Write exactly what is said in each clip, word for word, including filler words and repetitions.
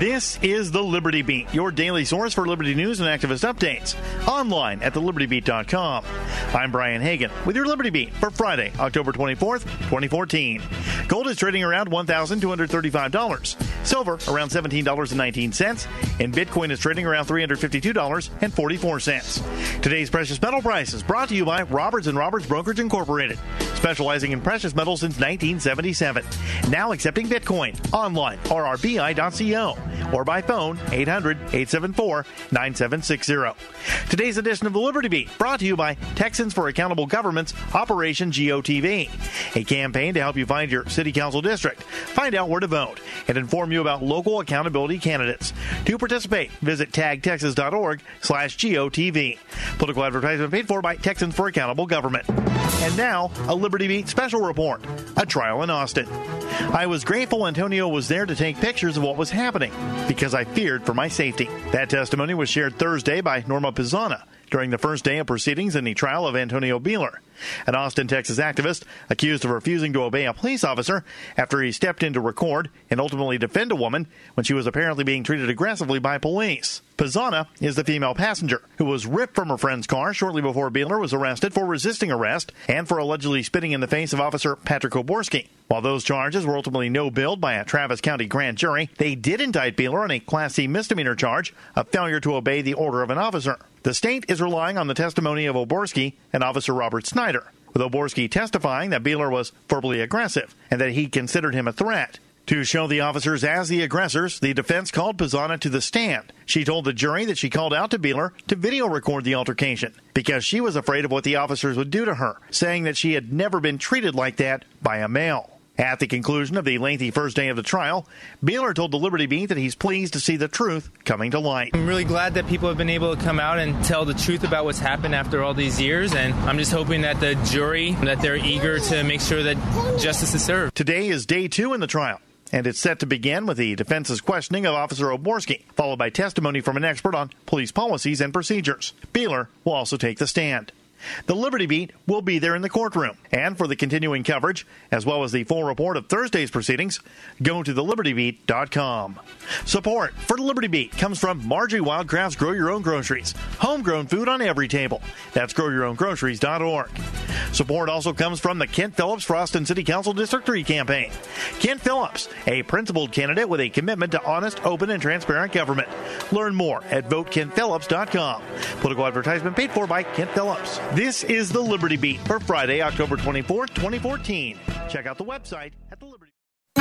This is the Liberty Beat, your daily source for Liberty news and activist updates. Online at the liberty beat dot com. I'm Brian Hagan with your Liberty Beat for Friday, October twenty-fourth, twenty fourteen. Gold is trading around one thousand two hundred thirty-five dollars. Silver around seventeen dollars and nineteen cents. And Bitcoin is trading around three hundred fifty-two dollars and forty-four cents. Today's precious metal price is brought to you by Roberts and Roberts Brokerage Incorporated, specializing in precious metals since nineteen seventy-seven. Now accepting Bitcoin. Online, r r b i dot co, or by phone, eight hundred, eight seven four, nine seven six zero. Today's edition of the Liberty Beat brought to you by Texans for Accountable Government's Operation G O T V, a campaign to help you find your city council district, find out where to vote, and inform you about local accountability candidates. To participate, visit tag texas dot org slash G O T V. Political advertisement paid for by Texans for Accountable Government. And now, a Liberty Beat special report, a trial in Austin. I was grateful Antonio was there to take pictures of what was happening because I feared for my safety. That testimony was shared Thursday by Norma Pizzana during the first day of proceedings in the trial of Antonio Beeler, an Austin, Texas activist accused of refusing to obey a police officer after he stepped in to record and ultimately defend a woman when she was apparently being treated aggressively by police. Pizzana is the female passenger who was ripped from her friend's car shortly before Beeler was arrested for resisting arrest and for allegedly spitting in the face of Officer Patrick Oborski. While those charges were ultimately no-billed by a Travis County grand jury, they did indict Beeler on a Class C misdemeanor charge of failure to obey the order of an officer. The state is relying on the testimony of Oborski and Officer Robert Snyder, with Oborski testifying that Beeler was verbally aggressive and that he considered him a threat. To show the officers as the aggressors, the defense called Pizzana to the stand. She told the jury that she called out to Beeler to video record the altercation because she was afraid of what the officers would do to her, saying that she had never been treated like that by a male. At the conclusion of the lengthy first day of the trial, Beeler told the Liberty Beat that he's pleased to see the truth coming to light. I'm really glad that people have been able to come out and tell the truth about what's happened after all these years, and I'm just hoping that the jury, that they're eager to make sure that justice is served. Today is day two in the trial, and it's set to begin with the defense's questioning of Officer Oborski, followed by testimony from an expert on police policies and procedures. Beeler will also take the stand. The Liberty Beat will be there in the courtroom. And for the continuing coverage, as well as the full report of Thursday's proceedings, go to the liberty beat dot com. Support for the Liberty Beat comes from Marjorie Wildcraft's Grow Your Own Groceries. Homegrown food on every table. That's grow your own groceries dot org. Support also comes from the Kent Phillips for Austin City Council District three campaign. Kent Phillips, a principled candidate with a commitment to honest, open, and transparent government. Learn more at vote kent phillips dot com. Political advertisement paid for by Kent Phillips. This is the Liberty Beat for Friday, October twenty-fourth, twenty fourteen. Check out the website at the Liberty.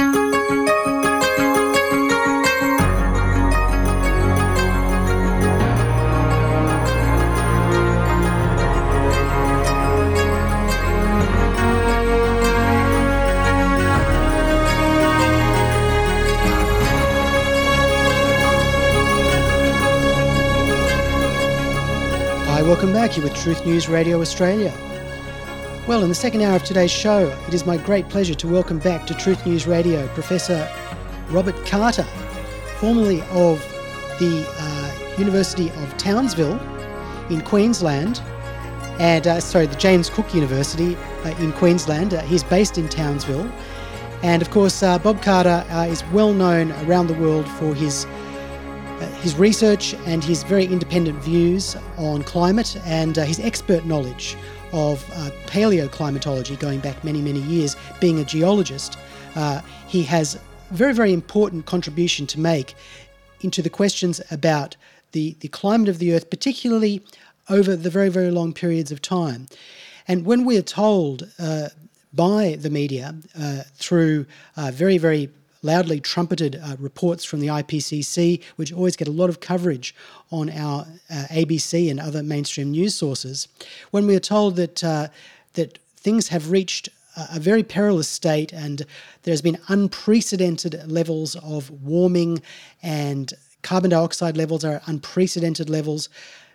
Hi, welcome back. You're with Truth News Radio Australia. Well, in the second hour of toway's show, it is my great pleasure to welcome back to Truth News Radio Professor Robert Carter, formerly of the uh, University of Townsville in Queensland, and uh, sorry, the James Cook University uh, in Queensland. Uh, he's based in Townsville, and of course, uh, Bob Carter uh, is well known around the world for his Uh, his research and his very independent views on climate and uh, his expert knowledge of uh, paleoclimatology going back many, many years. Being a geologist, uh, he has a very, very important contribution to make into the questions about the, the climate of the Earth, particularly over the very, very long periods of time. And when we are told uh, by the media uh, through uh, very, very loudly trumpeted uh, reports from the I P C C, which always get a lot of coverage on our uh, A B C and other mainstream news sources, when we are told that uh, that things have reached a very perilous state and there's been unprecedented levels of warming and carbon dioxide levels are unprecedented levels,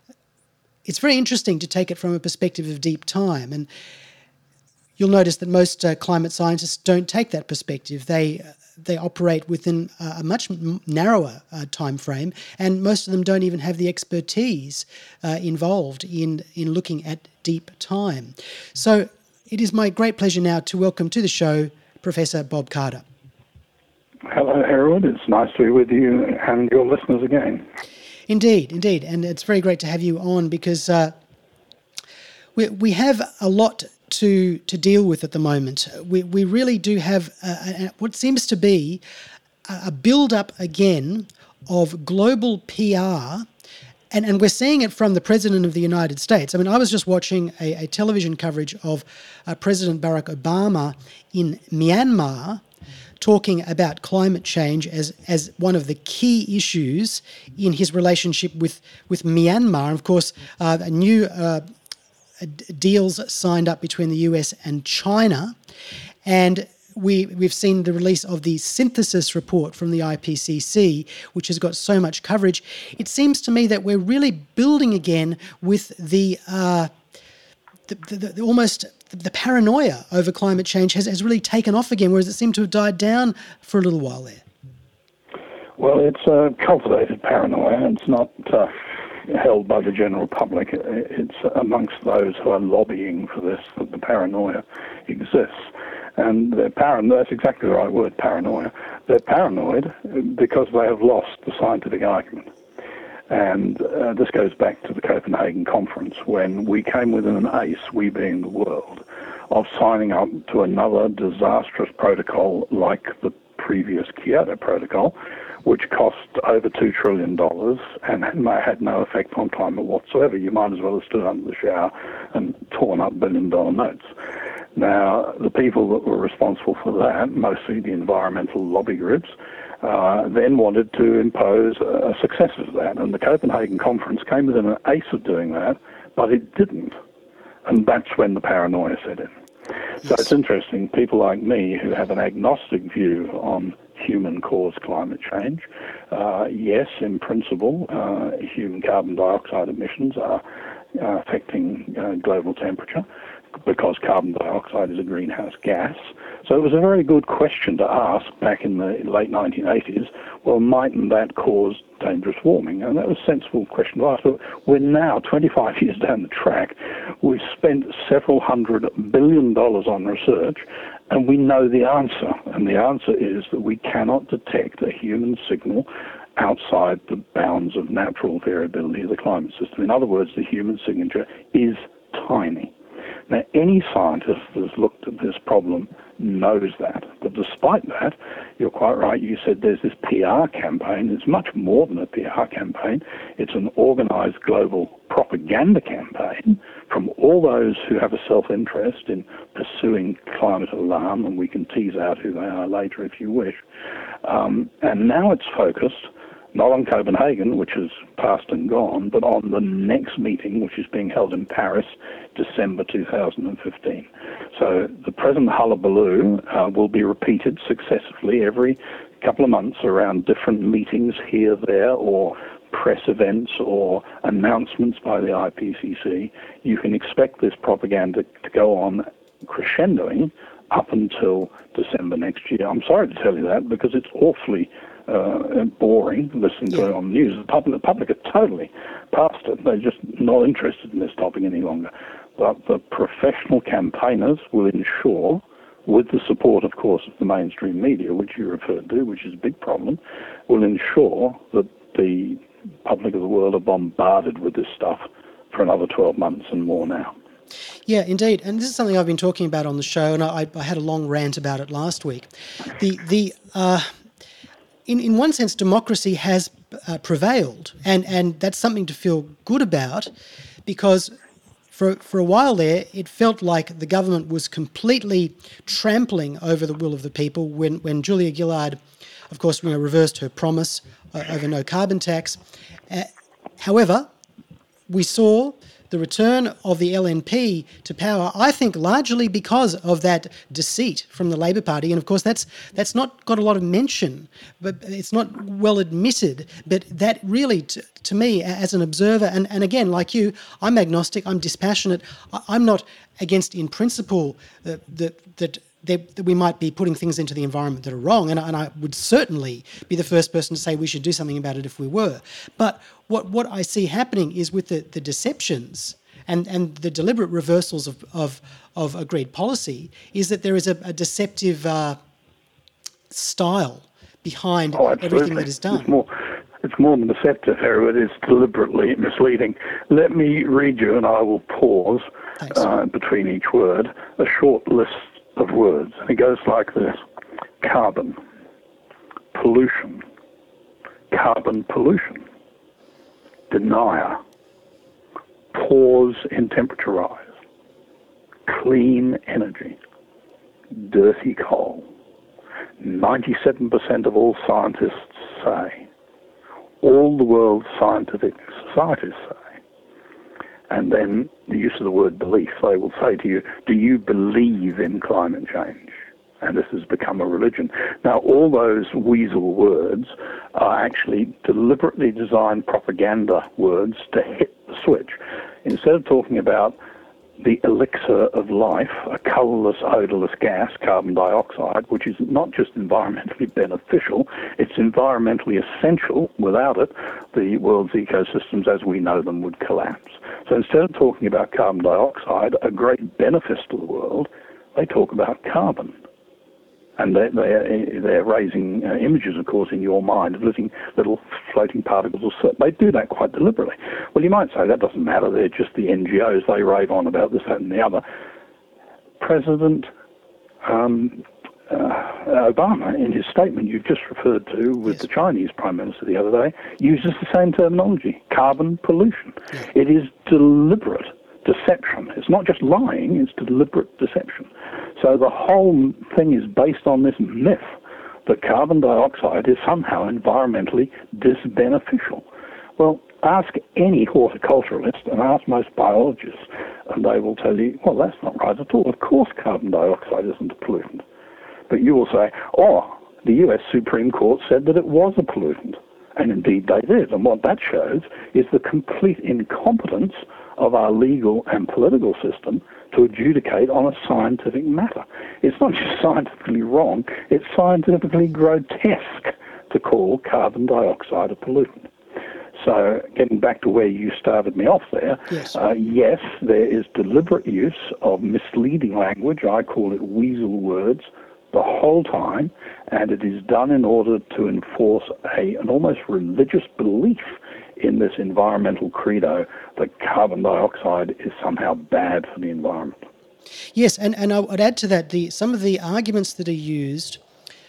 it's very interesting to take it from a perspective of deep time. And you'll notice that most uh, climate scientists don't take that perspective. They they operate within a much narrower uh, time frame, and most of them don't even have the expertise uh, involved in, in looking at deep time. So it is my great pleasure now to welcome to the show Professor Bob Carter. Hello, Harold. It's nice to be with you and your listeners again. Indeed, indeed. And it's very great to have you on because uh, we we have a lot to to deal with at the moment. We we really do have a, a, what seems to be a, a build-up again of global P R. And and we're seeing it from the President of the United States. I mean, I was just watching a, a television coverage of uh, President Barack Obama in Myanmar talking about climate change as, as one of the key issues in his relationship with, with Myanmar. And of course, uh, a new uh, deals signed up between the U S and China. And we, we've seen the release of the synthesis report from the I P C C, which has got so much coverage. It seems to me that we're really building again with the, uh, the, the, the almost... the paranoia over climate change has, has really taken off again, whereas it seemed to have died down for a little while there. Well, it's a cultivated paranoia. It's not uh, held by the general public. It's amongst those who are lobbying for this that the paranoia exists. And they're paranoid, that's exactly the right word, paranoia. They're paranoid because they have lost the scientific argument. And uh, this goes back to the Copenhagen conference when we came within an ace, we being the world, of signing up to another disastrous protocol like the previous Kyoto Protocol, which cost over two trillion dollars and had no effect on climate whatsoever. You might as well have stood under the shower and torn up billion-dollar notes. Now, the people that were responsible for that, mostly the environmental lobby groups, Uh, then wanted to impose a successor to that. And the Copenhagen conference came within an ace of doing that, but it didn't. And that's when the paranoia set in. So it's interesting, people like me who have an agnostic view on human-caused climate change, uh, yes, in principle, uh, human carbon dioxide emissions are uh, affecting uh, global temperature, because carbon dioxide is a greenhouse gas. So it was a very good question to ask back in the late nineteen eighties, well, mightn't that cause dangerous warming? And that was a sensible question to ask. But we're now, twenty-five years down the track, we've spent several hundred billion dollars on research, and we know the answer. And the answer is that we cannot detect a human signal outside the bounds of natural variability of the climate system. In other words, the human signature is tiny. Now, any scientist that's looked at this problem knows that. But despite that, you're quite right, you said there's this P R campaign. It's much more than a P R campaign. It's an organized global propaganda campaign from all those who have a self-interest in pursuing climate alarm, and we can tease out who they are later if you wish. Um, and now it's focused not on Copenhagen, which is past and gone, but on the next meeting, which is being held in Paris, December two thousand fifteen. So the present hullabaloo uh, will be repeated successively every couple of months around different meetings here, there, or press events or announcements by the I P C C. You can expect this propaganda to go on crescendoing up until December next year. I'm sorry to tell you that because it's awfully Uh, boring listening to it on the news. The public, the public are totally past it. They're just not interested in this topic any longer. But the professional campaigners will ensure, with the support, of course, of the mainstream media, which you referred to, which is a big problem, will ensure that the public of the world are bombarded with this stuff for another twelve months and more now. Yeah, indeed. And this is something I've been talking about on the show, and I, I had a long rant about it last week. The, the, uh, In, in one sense, democracy has uh, prevailed, and, and that's something to feel good about, because for for a while there, it felt like the government was completely trampling over the will of the people when, when Julia Gillard, of course, you know, reversed her promise uh, over no carbon tax. Uh, however, we saw the return of the L N P to power, I think largely because of that deceit from the Labor Party. And of course, that's that's not got a lot of mention, but it's not well admitted. But that really, to, to me, as an observer, and, and again, like you, I'm agnostic, I'm dispassionate. I'm not against, in principle, uh, that that that we might be putting things into the environment that are wrong, and, and I would certainly be the first person to say we should do something about it if we were. But what, what I see happening is with the, the deceptions and, and the deliberate reversals of, of, of agreed policy is that there is a, a deceptive uh, style behind Oh, everything that is done. It's more, it's more than deceptive, Harry. It is deliberately misleading. Let me read you, and I will pause uh, between each word, a short list of words. And it goes like this: carbon, pollution, carbon pollution, denier, pause in temperature rise, clean energy, dirty coal, ninety-seven percent of all scientists say, all the world's scientific societies say. And then the use of the word belief. They will say to you, do you believe in climate change? And this has become a religion. Now, all those weasel words are actually deliberately designed propaganda words to hit the switch. Instead of talking about the elixir of life, a colourless, odourless gas, carbon dioxide, which is not just environmentally beneficial, it's environmentally essential. Without it, the world's ecosystems as we know them would collapse. So instead of talking about carbon dioxide, a great benefit to the world, they talk about carbon. And they're, they're, they're raising uh, images, of course, in your mind of living little floating particles of soot. They do that quite deliberately. Well, you might say that doesn't matter. They're just the N G Os. They rave on about this, that, and the other. President um, uh, Obama, in his statement you've just referred to with yes. the Chinese Prime Minister the other day, uses the same terminology, carbon pollution. Yeah. It is deliberate deception. It's not just lying, it's deliberate deception. So the whole thing is based on this myth that carbon dioxide is somehow environmentally disbeneficial. Well, ask any horticulturalist and ask most biologists, and they will tell you, well, that's not right at all. Of course carbon dioxide isn't a pollutant. But you will say, oh, the U S Supreme Court said that it was a pollutant. And indeed they did. And what that shows is the complete incompetence of our legal and political system to adjudicate on a scientific matter. It's not just scientifically wrong, it's scientifically grotesque to call carbon dioxide a pollutant. So getting back to where you started me off there, yes, uh, yes there is deliberate use of misleading language. I call it weasel words the whole time, and it is done in order to enforce a, an almost religious belief in this environmental credo that carbon dioxide is somehow bad for the environment. Yes, and, and I would add to that the some of the arguments that are used,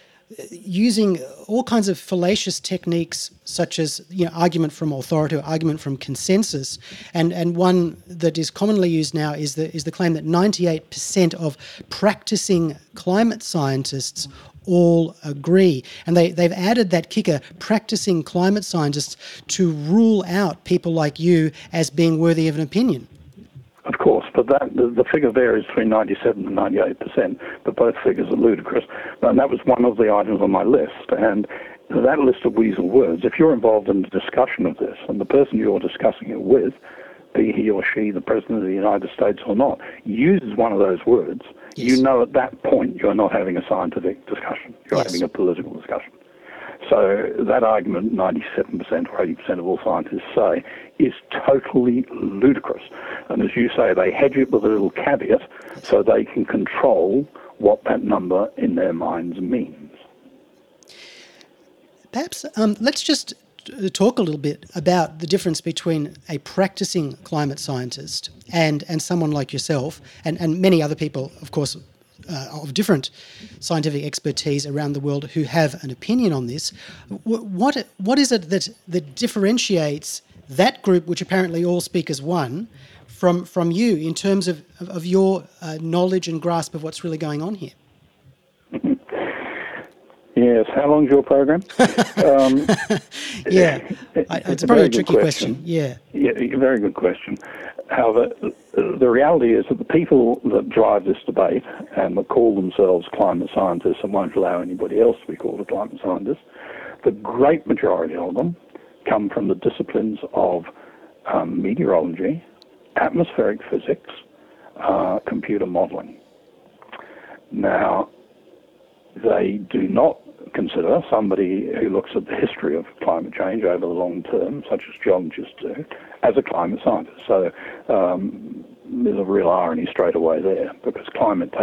using all kinds of fallacious techniques such as, you know, argument from authority or argument from consensus, and, and one that is commonly used now is the is the claim that ninety-eight percent of practicing climate scientists all agree. And they, they've added that kicker, practicing climate scientists, to rule out people like you as being worthy of an opinion. Of course, but that the, the figure varies between ninety-seven and ninety-eight percent, but both figures are ludicrous. And that was one of the items on my list. And that list of weasel words, if you're involved in the discussion of this, and the person you're discussing it with, be he or she the President of the United States or not, uses one of those words, yes, you know at that point you're not having a scientific discussion. You're yes. having a political discussion. So that argument, ninety-seven percent or eighty percent of all scientists say, is totally ludicrous. And as you say, they hedge it with a little caveat so they can control what that number in their minds means. Perhaps um, let's just talk a little bit about the difference between a practicing climate scientist and, and someone like yourself, and, and many other people, of course, uh, of different scientific expertise around the world who have an opinion on this. What what is it that, that differentiates that group, which apparently all speak as one, from, from you in terms of, of your uh, knowledge and grasp of what's really going on here? Yes, how long's your program? um, yeah, it's, it's a probably a tricky question. question. Yeah. Yeah, a very good question. However, the reality is that the people that drive this debate and that call themselves climate scientists and won't allow anybody else to be called a climate scientist, the great majority of them come from the disciplines of um, meteorology, atmospheric physics, uh, computer modeling. Now, they do not consider somebody who looks at the history of climate change over the long term, such as geologists do, as a climate scientist. So um, there's a real irony straight away there, because climate takes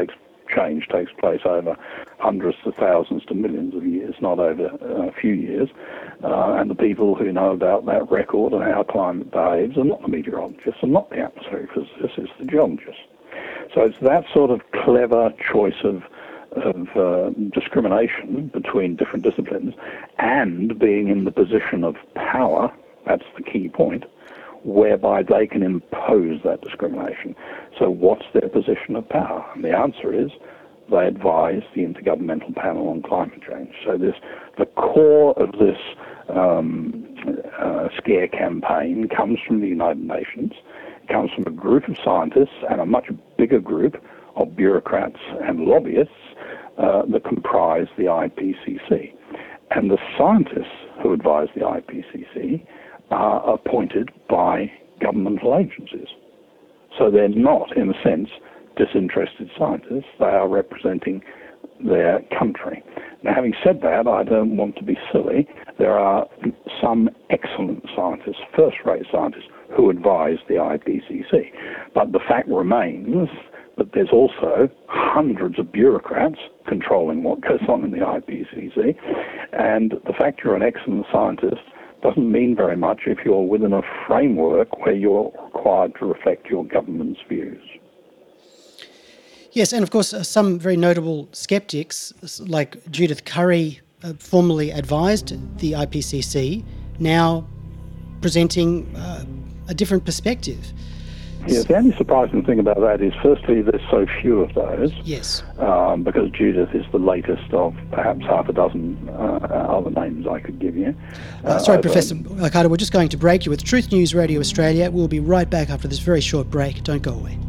change takes place over hundreds of thousands to millions of years, not over a few years. Uh, and the people who know about that record and how climate behaves are not the meteorologists and not the atmospheric physicists, it's the geologists. So it's that sort of clever choice of of uh, discrimination between different disciplines and being in the position of power, that's the key point, whereby they can impose that discrimination. So what's their position of power? And the answer is they advise the Intergovernmental Panel on Climate Change. So this, the core of this um, uh, scare campaign comes from the United Nations. It comes from a group of scientists and a much bigger group of bureaucrats and lobbyists uh, that comprise the I P C C. And the scientists who advise the I P C C are appointed by governmental agencies. So they're not, in a sense, disinterested scientists. They are representing their country. Now, having said that, I don't want to be silly. There are some excellent scientists, first-rate scientists, who advise the I P C C. But the fact remains that there's also hundreds of bureaucrats controlling what goes on in the I P C C. And the fact you're an excellent scientist doesn't mean very much if you're within a framework where you're required to reflect your government's views. Yes, and of course, uh, some very notable skeptics, like Judith Curry, uh, formerly advised the I P C C, now presenting uh, a different perspective. Yes, the only surprising thing about that is, firstly, there's so few of those. Yes. Um, because Judith is the latest of perhaps half a dozen uh, other names I could give you. Uh, Uh, sorry, over- Professor Carter, we're just going to break you with Truth News Radio Australia. We'll be right back after this very short break. Don't go away.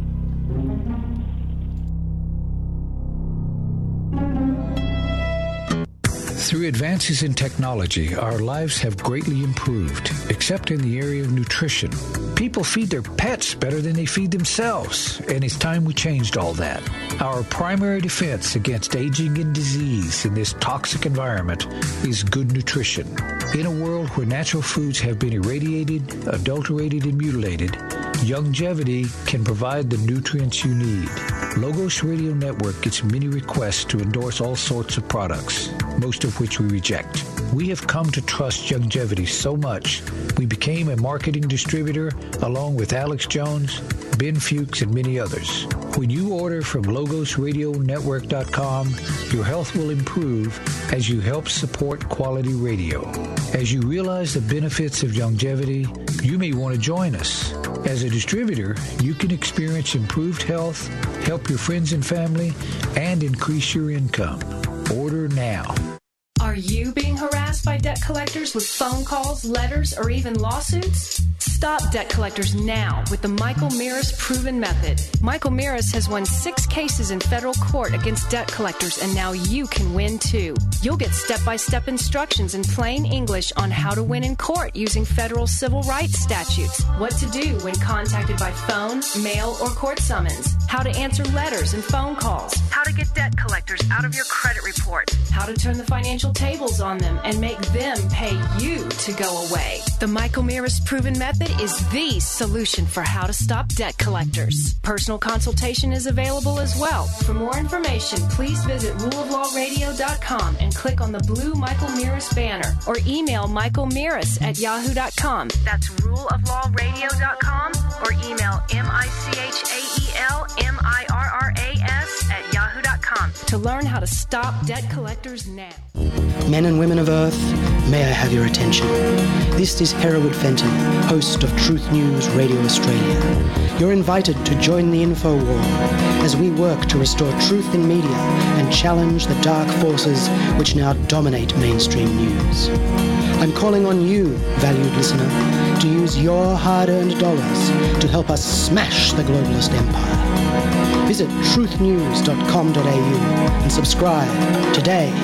Through advances in technology, our lives have greatly improved, except in the area of nutrition. People feed their pets better than they feed themselves, and it's time we changed all that. Our primary defense against aging and disease in this toxic environment is good nutrition. In a world where natural foods have been irradiated, adulterated, and mutilated, Youngevity can provide the nutrients you need. Logos Radio Network gets many requests to endorse all sorts of products, most of which we reject. We have come to trust Youngevity so much, we became a marketing distributor along with Alex Jones, Ben Fuchs, and many others. When you order from logos radio network dot com, your health will improve as you help support quality radio. As you realize the benefits of Youngevity, you may want to join us. As a distributor, you can experience improved health, help your friends and family, and increase your income. Order now. Are you being harassed by debt collectors with phone calls, letters, or even lawsuits? Stop debt collectors now with the Michael Mirris Proven Method. Michael Mirris has won six cases in federal court against debt collectors, and now you can win too. You'll get step-by-step instructions in plain English on how to win in court using federal civil rights statutes, what to do when contacted by phone, mail, or court summons, how to answer letters and phone calls, how to get debt collectors out of your credit report, how to turn the financial tables on them and make them pay you to go away. The Michael Mirris Proven Method is the solution for how to stop debt collectors. Personal consultation is available as well. For more information, please visit rule of law radio dot com and click on the blue Michael Mirris banner, or email michael mirris at yahoo dot com. That's rule of law radio dot com, or email M I C H A E L M I R R A S at yahoo dot com to learn how to stop debt collectors now. Men and women of Earth, may I have your attention. This is Hereward Fenton, host of Truth News Radio Australia. You're invited to join the info war as we work to restore truth in media and challenge the dark forces which now dominate mainstream news. I'm calling on you, valued listener, to use your hard-earned dollars to help us smash the globalist empire. Visit truth news dot com dot a u and subscribe today.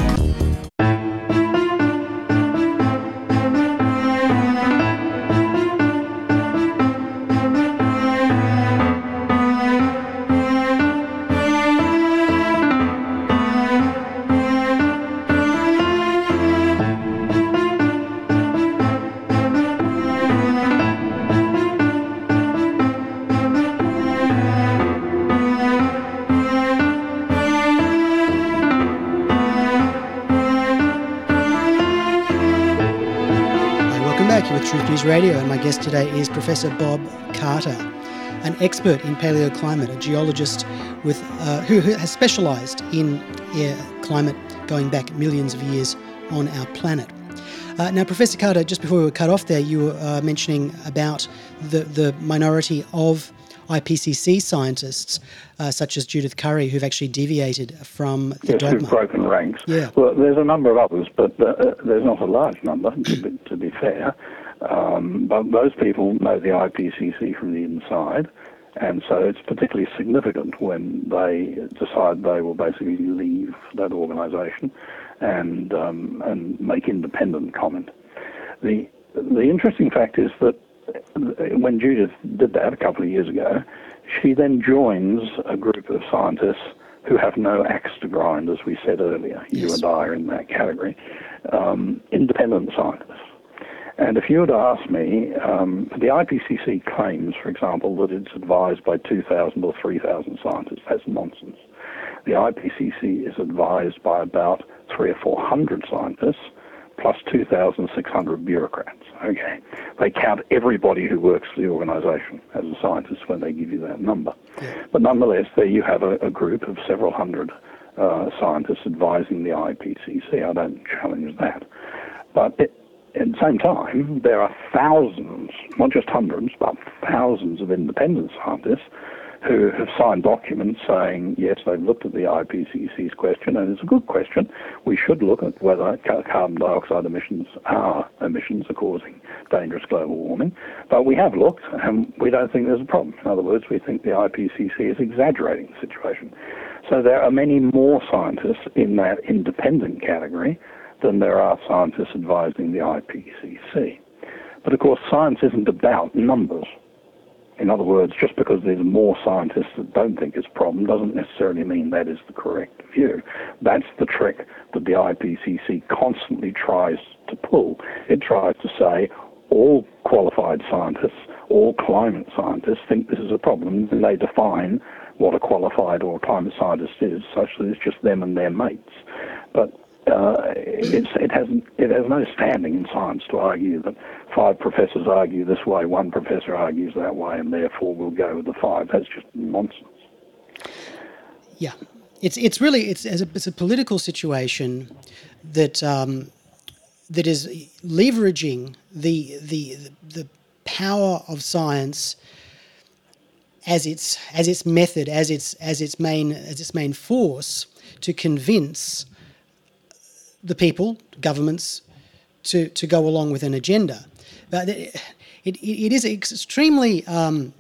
back here with Truth News Radio, and my guest today is Professor Bob Carter, an expert in paleoclimate, a geologist with uh, who, who has specialised in air climate going back millions of years on our planet. Uh, now, Professor Carter, just before we were cut off there, you were uh, mentioning about the, the minority of I P C C scientists, uh, such as Judith Curry, who've actually deviated from the yes, dogma. Who've broken ranks. Yeah. Well, there's a number of others, but uh, there's not a large number, to be, to be fair. Um, but those people know the I P C C from the inside, and so it's particularly significant when they decide they will basically leave that organisation and um, and make independent comment. The the interesting fact is that when Judith did that a couple of years ago, she then joins a group of scientists who have no axe to grind, as we said earlier. Yes. You and I are in that category. Um, independent scientists. And if you were to ask me, um, the I P C C claims, for example, that it's advised by two thousand or three thousand scientists. That's nonsense. The I P C C is advised by about three or four hundred scientists, plus two thousand six hundred bureaucrats. Okay, they count everybody who works for the organisation as a scientist when they give you that number. Yeah. But nonetheless, there you have a, a group of several hundred uh, scientists advising the I P C C. I don't challenge that. But it, at the same time, there are thousands, not just hundreds, but thousands of independent scientists who have signed documents saying, yes, they've looked at the I P C C's question, and it's a good question. We should look at whether carbon dioxide emissions, our emissions, are causing dangerous global warming. But we have looked, and we don't think there's a problem. In other words, we think the I P C C is exaggerating the situation. So there are many more scientists in that independent category than there are scientists advising the I P C C. But of course, science isn't about numbers. In other words, just because there's more scientists that don't think it's a problem doesn't necessarily mean that is the correct view. That's the trick that the I P C C constantly tries to pull. It tries to say all qualified scientists, all climate scientists think this is a problem, and they define what a qualified or a climate scientist is, such that it's just them and their mates. But Uh, it's, it hasn't. It has no standing in science to argue that five professors argue this way, one professor argues that way, and therefore we'll go with the five. That's just nonsense. Yeah, it's it's really it's it's a, it's a political situation that um, that is leveraging the the the power of science as its as its method, as its as its main as its main force to convince the people, governments, to, to go along with an agenda. But it, it, it is extremely um,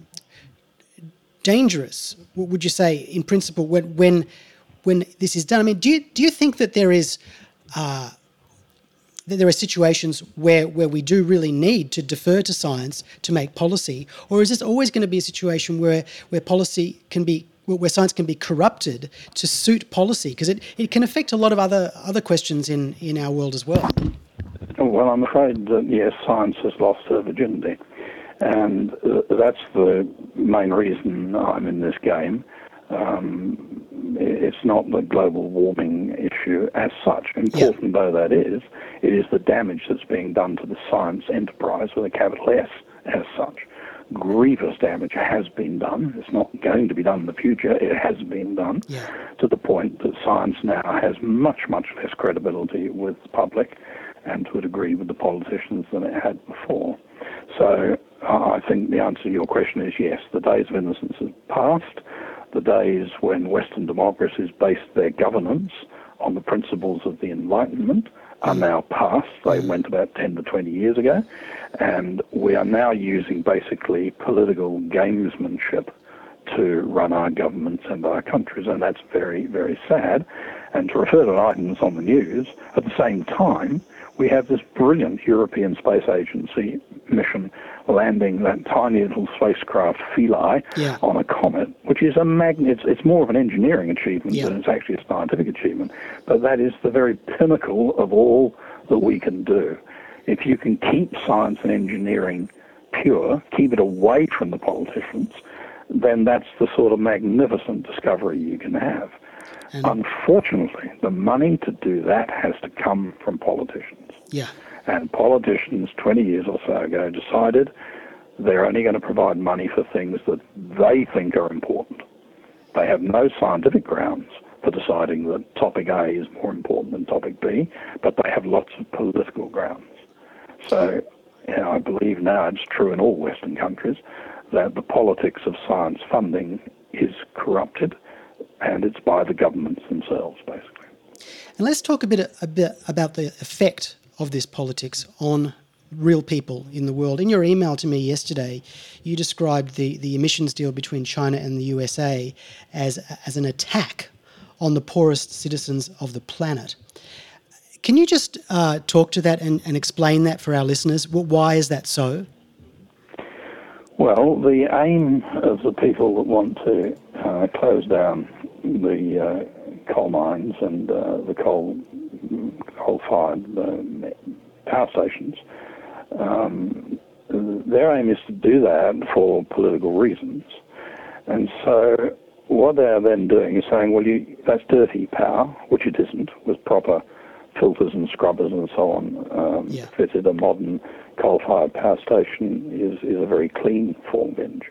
dangerous, would you say, in principle, when when when this is done? I mean, do you do you think that there is uh, that there are situations where, where we do really need to defer to science to make policy, or is this always going to be a situation where where policy can be where science can be corrupted to suit policy? Because it, it can affect a lot of other other questions in, in our world as well. Well, I'm afraid that, yes, science has lost her virginity. And uh, that's the main reason I'm in this game. Um, it's not the global warming issue as such, important yeah. though that is. It is the damage that's being done to the science enterprise with a capital S as such. Grievous damage has been done. It's not going to be done in the future. It has been done yeah. to the point that science now has much, much less credibility with the public and to a degree with the politicians than it had before. So uh, I think the answer to your question is yes, the days of innocence have passed. The days when Western democracies based their governance on the principles of the Enlightenment are now past. They went about ten to twenty years ago, and we are now using basically political gamesmanship to run our governments and our countries, and that's very, very sad. And to refer to items on the news, at the same time, we have this brilliant European Space Agency mission landing that tiny little spacecraft Philae yeah. on a comet, which is a magnet. It's, it's more of an engineering achievement yeah. than it's actually a scientific achievement. But that is the very pinnacle of all that we can do. If you can keep science and engineering pure, keep it away from the politicians, then that's the sort of magnificent discovery you can have. And unfortunately, the money to do that has to come from politicians. Yeah. And politicians twenty years or so ago decided they're only going to provide money for things that they think are important. They have no scientific grounds for deciding that topic A is more important than topic B, but they have lots of political grounds. So you know, I believe now it's true in all Western countries that the politics of science funding is corrupted, and it's by the governments themselves, basically. And let's talk a bit, a bit about the effect of this politics on real people in the world. In your email to me yesterday, you described the, the emissions deal between China and the U S A as, as an attack on the poorest citizens of the planet. Can you just uh, talk to that and, and explain that for our listeners? Why is that so? Well, the aim of the people that want to uh, close down the uh, coal mines and uh, the coal, coal-fired uh, power stations, um, their aim is to do that for political reasons. And so what they're then doing is saying, well, you, that's dirty power, which it isn't, with proper filters and scrubbers and so on um, yeah. fitted. A modern coal-fired power station is, is a very clean form of energy.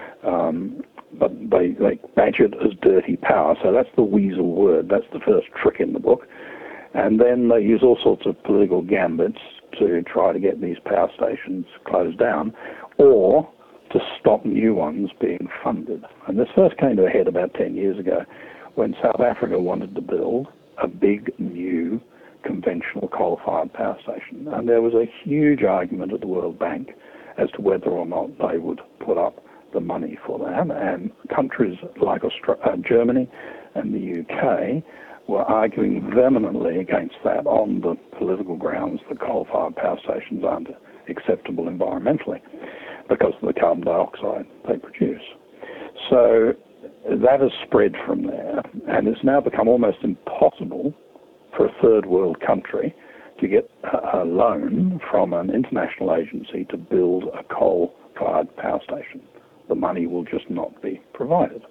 Um, but they, they badge it as dirty power, so that's the weasel word. That's the first trick in the book. And then they use all sorts of political gambits to try to get these power stations closed down, or to stop new ones being funded. And this first came to a head about ten years ago when South Africa wanted to build a big new conventional coal-fired power station. And there was a huge argument at the World Bank as to whether or not they would put up the money for that. And countries like Australia, uh, Germany and the U K were arguing vehemently against that on the political grounds that coal-fired power stations aren't acceptable environmentally because of the carbon dioxide they produce. So that has spread from there, and it's now become almost impossible for a third world country to get a loan from an international agency to build a coal-fired power station. The money will just not be provided.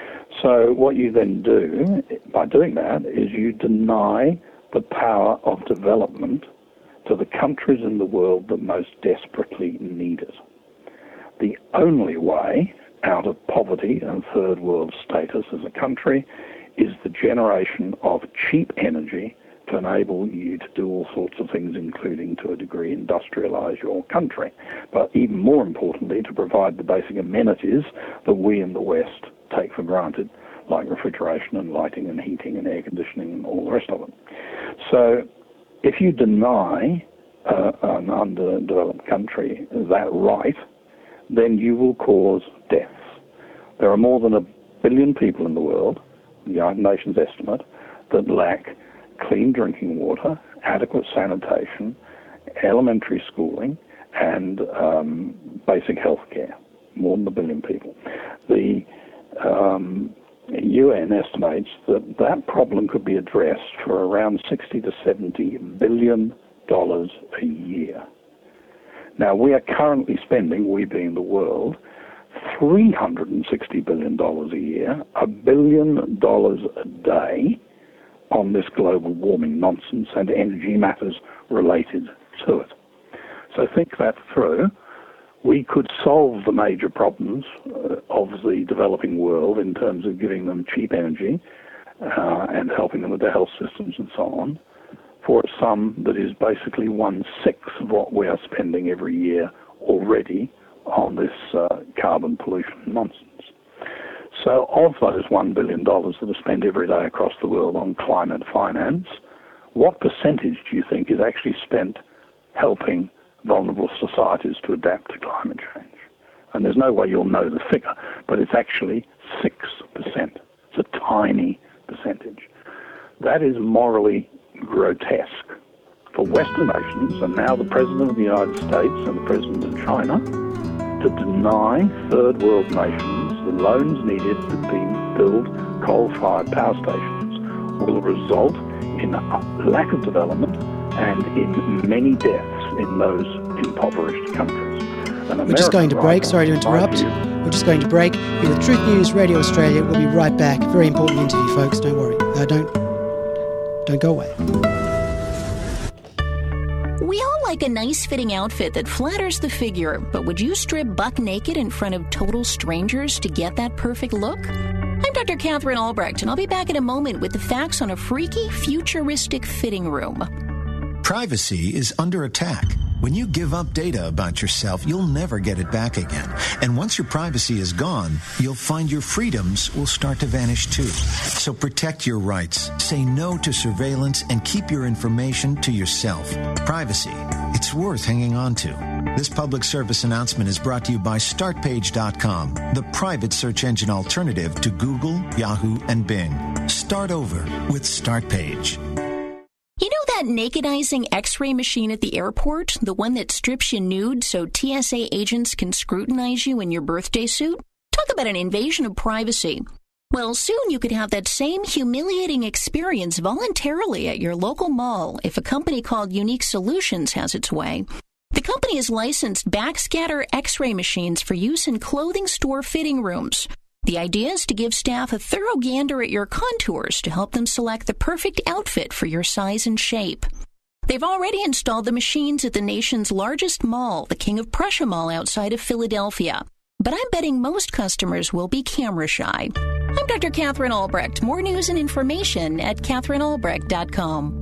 So what you then do, by doing that, is you deny the power of development to the countries in the world that most desperately need it. The only way out of poverty and third world status as a country is the generation of cheap energy to enable you to do all sorts of things, including, to a degree, industrialize your country. But even more importantly, to provide the basic amenities that we in the West take for granted, like refrigeration and lighting and heating and air conditioning and all the rest of it. So if you deny uh, an underdeveloped country that right, then you will cause deaths. There are more than a billion people in the world, the United Nations estimate, that lack clean drinking water, adequate sanitation, elementary schooling, and um, basic health care. More than a billion people. The um, U N estimates that that problem could be addressed for around sixty to seventy billion dollars a year. Now, we are currently spending, we being the world, three hundred sixty billion dollars a year, a billion dollars a day, on this global warming nonsense and energy matters related to it. So think that through. We could solve the major problems uh, of the developing world in terms of giving them cheap energy uh, and helping them with their health systems and so on, for a sum that is basically one-sixth of what we are spending every year already on this uh, carbon pollution nonsense. So of those one billion dollars that are spent every day across the world on climate finance, what percentage do you think is actually spent helping vulnerable societies to adapt to climate change? And there's no way you'll know the figure, but it's actually six percent. It's a tiny percentage. That is morally grotesque for Western nations, and now the President of the United States and the President of China, to deny third world nations the loans needed to be, build coal-fired power stations will result in a lack of development and in many deaths in those impoverished countries. And We're just going to break. Sorry to interrupt. We're just going to break. You're with Truth News Radio Australia. We'll be right back. Very important interview, folks. Don't worry. Uh, don't, don't go away. We all like a nice-fitting outfit that flatters the figure, but would you strip buck naked in front of total strangers to get that perfect look? I'm Doctor Catherine Albrecht, and I'll be back in a moment with the facts on a freaky, futuristic fitting room. Privacy is under attack. When you give up data about yourself, you'll never get it back again. And once your privacy is gone, you'll find your freedoms will start to vanish too. So protect your rights, say no to surveillance, and keep your information to yourself. Privacy, it's worth hanging on to. This public service announcement is brought to you by Start Page dot com, the private search engine alternative to Google, Yahoo, and Bing. Start over with StartPage. You know that nakedizing X-ray machine at the airport? The one that strips you nude so T S A agents can scrutinize you in your birthday suit? Talk about an invasion of privacy. Well, soon you could have that same humiliating experience voluntarily at your local mall if a company called Unique Solutions has its way. The company has licensed backscatter X-ray machines for use in clothing store fitting rooms. The idea is to give staff a thorough gander at your contours to help them select the perfect outfit for your size and shape. They've already installed the machines at the nation's largest mall, the King of Prussia Mall outside of Philadelphia. But I'm betting most customers will be camera shy. I'm Doctor Catherine Albrecht. More news and information at Catherine Albrecht dot com.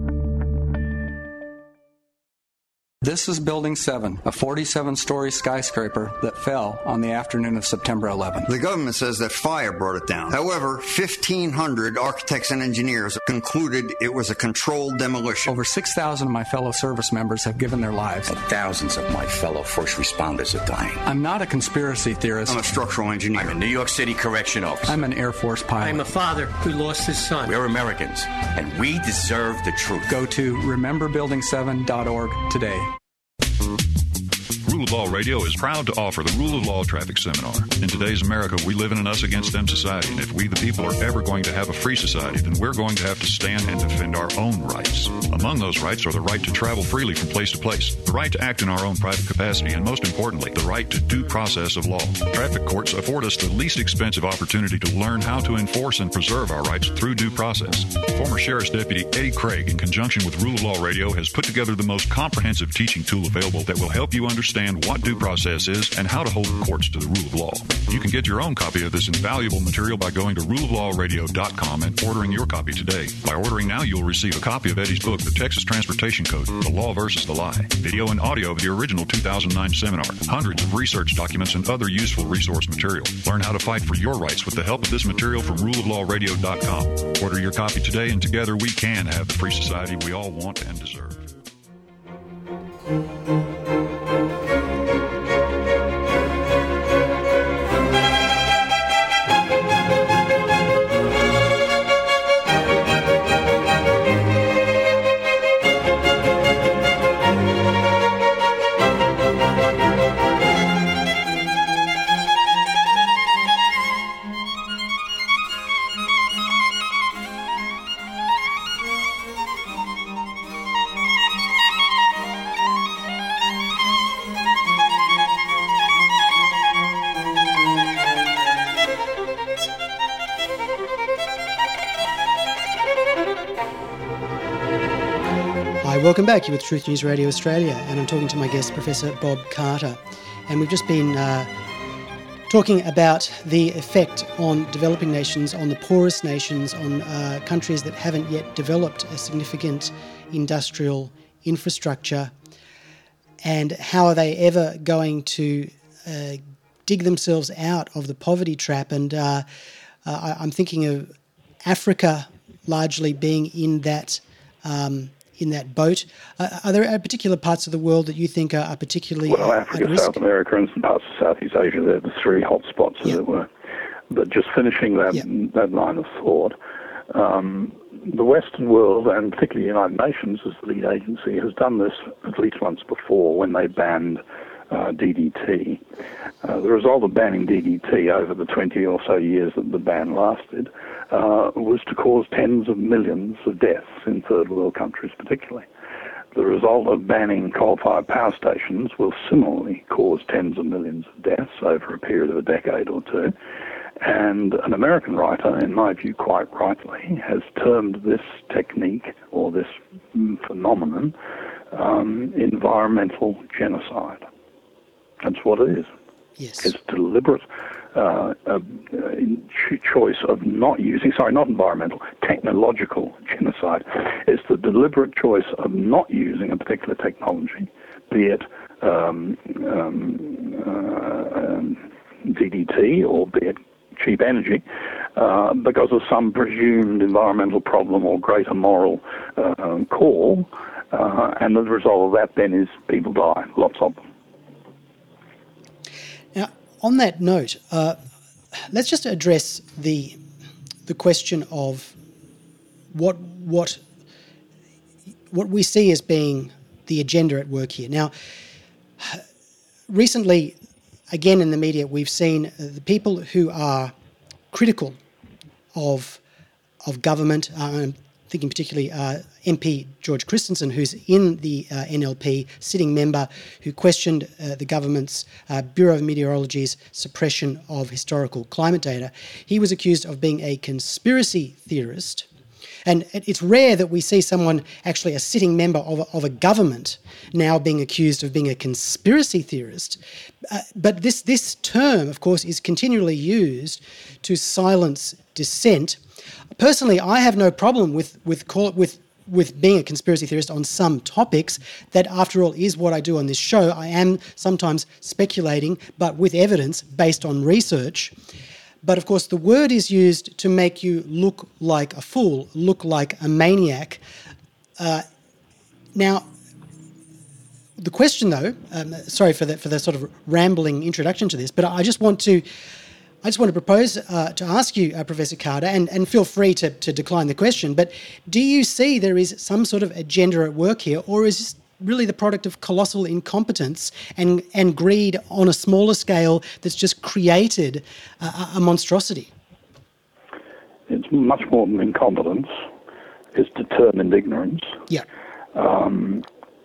This is Building seven, a forty-seven story skyscraper that fell on the afternoon of September eleventh. The government says that fire brought it down. However, fifteen hundred architects and engineers concluded it was a controlled demolition. Over six thousand of my fellow service members have given their lives. And thousands of my fellow first responders are dying. I'm not a conspiracy theorist. I'm a structural engineer. I'm a New York City correction officer. I'm an Air Force pilot. I'm a father who lost his son. We're Americans, and we deserve the truth. Go to remember building seven dot org today. Rule of Law Radio is proud to offer the Rule of Law Traffic Seminar. In today's America, we live in an us-against-them society, and if we the people are ever going to have a free society, then we're going to have to stand and defend our own rights. Among those rights are the right to travel freely from place to place, the right to act in our own private capacity, and most importantly, the right to due process of law. Traffic courts afford us the least expensive opportunity to learn how to enforce and preserve our rights through due process. Former Sheriff's Deputy Eddie Craig, in conjunction with Rule of Law Radio, has put together the most comprehensive teaching tool available that will help you understand what due process is and how to hold courts to the rule of law. You can get your own copy of this invaluable material by going to rule of law radio dot com and ordering your copy today. By ordering now, you'll receive a copy of Eddie's book, The Texas Transportation Code, The Law versus the Lie, video and audio of the original two thousand nine seminar, hundreds of research documents, and other useful resource material. Learn how to fight for your rights with the help of this material from rule of law radio dot com. Order your copy today, and together we can have the free society we all want and deserve. Welcome back. You're with Truth News Radio Australia, and I'm talking to my guest, Professor Bob Carter. And we've just been uh, talking about the effect on developing nations, on the poorest nations, on uh, countries that haven't yet developed a significant industrial infrastructure, and how are they ever going to uh, dig themselves out of the poverty trap. And uh, uh, I'm thinking of Africa largely being in that um, in that boat. Uh, are there particular parts of the world that you think are, are particularly well, at Africa, risk? South America, and some parts of Southeast Asia, they're the three hot spots, as yep. it were. But just finishing that yep. that line of thought, um, the Western world, and particularly the United Nations as the lead agency, has done this at least once before when they banned uh, D D T. Uh, the result of banning D D T over the twenty or so years that the ban lasted uh, was to cause tens of millions of deaths in third world countries particularly. The result of banning coal-fired power stations will similarly cause tens of millions of deaths over a period of a decade or two. And an American writer, in my view quite rightly, has termed this technique or this phenomenon um, environmental genocide. That's what it is. Yes. It's deliberate uh, uh, choice of not using, sorry, not environmental, technological genocide. It's the deliberate choice of not using a particular technology, be it um, um, uh, um, D D T or be it cheap energy, uh, because of some presumed environmental problem or greater moral uh, call, uh, and the result of that then is people die, lots of them. Now, on that note, uh, let's just address the the question of what what what we see as being the agenda at work here. Now, recently, again in the media, we've seen uh, the people who are critical of of government. Uh, I'm thinking particularly uh, M P George Christensen, who's in the uh, N L P, sitting member, who questioned uh, the government's uh, Bureau of Meteorology's suppression of historical climate data. He was accused of being a conspiracy theorist. And it's rare that we see someone, actually a sitting member of a, of a government, now being accused of being a conspiracy theorist. Uh, but this, this term, of course, is continually used to silence dissent. Personally, I have no problem with with call, with with being a conspiracy theorist on some topics. That, after all, is what I do on this show. I am sometimes speculating, but with evidence based on research. But, of course, the word is used to make you look like a fool, look like a maniac. Uh, now, the question, though, um, sorry for the, for the sort of rambling introduction to this, but I just want to I just want to propose uh, to ask you, uh, Professor Carter, and, and feel free to, to decline the question, but do you see there is some sort of agenda at work here, or is this really the product of colossal incompetence and, and greed on a smaller scale that's just created a, a monstrosity? It's much more than incompetence. It's determined ignorance. Yeah. Um,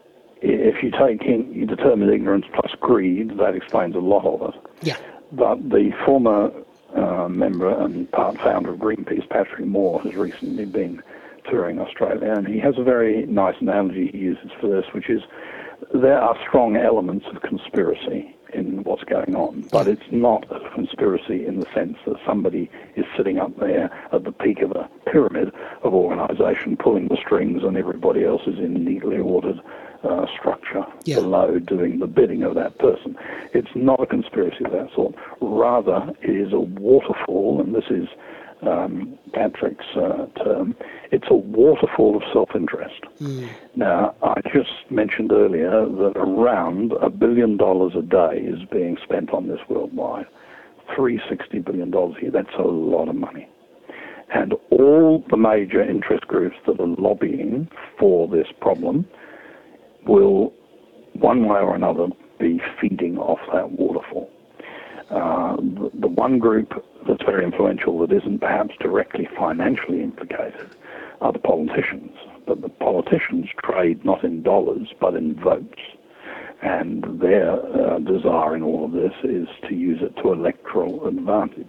if you take in determined ignorance plus greed, that explains a lot of it. Yeah. But the former uh, member and part founder of Greenpeace, Patrick Moore, has recently been touring Australia, and he has a very nice analogy he uses for this, which is there are strong elements of conspiracy in what's going on, but it's not a conspiracy in the sense that somebody is sitting up there at the peak of a pyramid of organisation pulling the strings and everybody else is in neatly ordered uh, structure yeah. below doing the bidding of that person. It's not a conspiracy of that sort. Rather, it is a waterfall, and this is Um, Patrick's uh, term, it's a waterfall of self-interest. Mm. Now, I just mentioned earlier that around a billion dollars a day is being spent on this worldwide. three hundred sixty billion dollars a year, that's a lot of money. And all the major interest groups that are lobbying for this problem will, one way or another, be feeding off that waterfall. Uh, the, the one group that's very influential that isn't perhaps directly financially implicated are the politicians. But the politicians trade not in dollars but in votes. And their uh, desire in all of this is to use it to electoral advantage.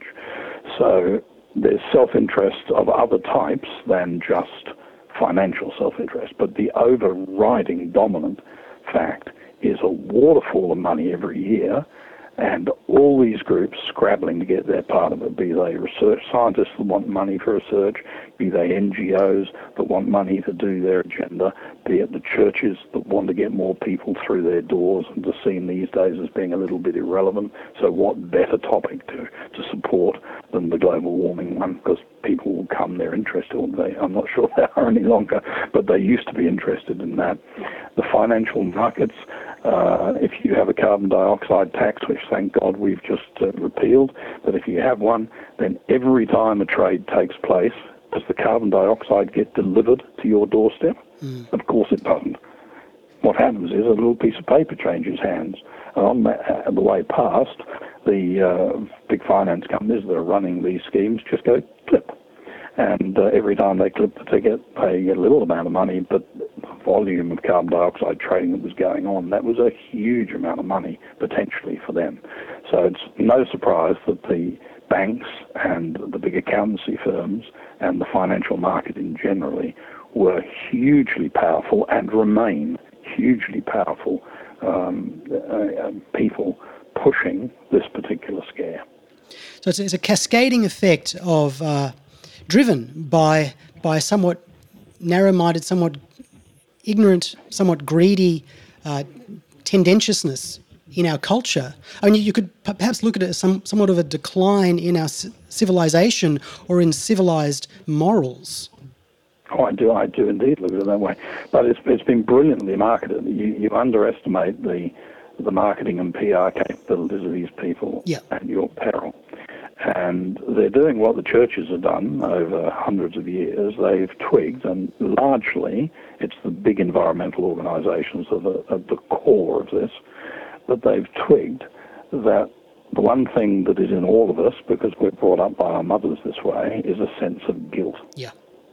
So there's self-interest of other types than just financial self-interest. But the overriding dominant fact is a waterfall of money every year, and all these groups scrabbling to get their part of it, be they research scientists that want money for research, be they N G Os that want money to do their agenda, be it the churches that want to get more people through their doors and are seen these days as being a little bit irrelevant. So what better topic to, to support than the global warming one? Because people will come, they're interested. They, I'm not sure they are any longer, but they used to be interested in that. The financial markets, Uh, if you have a carbon dioxide tax, which thank God we've just uh, repealed, but if you have one, then every time a trade takes place, does the carbon dioxide get delivered to your doorstep? Mm. Of course it doesn't. What happens is a little piece of paper changes hands. And on the, uh, the way past, the uh, big finance companies that are running these schemes just go clip. And uh, every time they clip the ticket, they get a little amount of money, but the volume of carbon dioxide trading that was going on, that was a huge amount of money potentially for them. So it's no surprise that the banks and the big accountancy firms and the financial market in generally were hugely powerful and remain hugely powerful um, uh, people pushing this particular scare. So it's, it's a cascading effect of uh, driven by by somewhat narrow-minded, somewhat ignorant, somewhat greedy uh, tendentiousness in our culture. I mean, you could p- perhaps look at it as some, somewhat of a decline in our c- civilization or in civilized morals. Oh, I do, I do indeed look at it that way. But it's it's been brilliantly marketed. You, you underestimate the the marketing and P R capabilities of these people yeah. at your peril. And they're doing what the churches have done over hundreds of years. They've twigged, and largely it's the big environmental organizations that are at the core of this, but they've twigged that the one thing that is in all of us, because we're brought up by our mothers this way, is a sense of guilt. Yeah.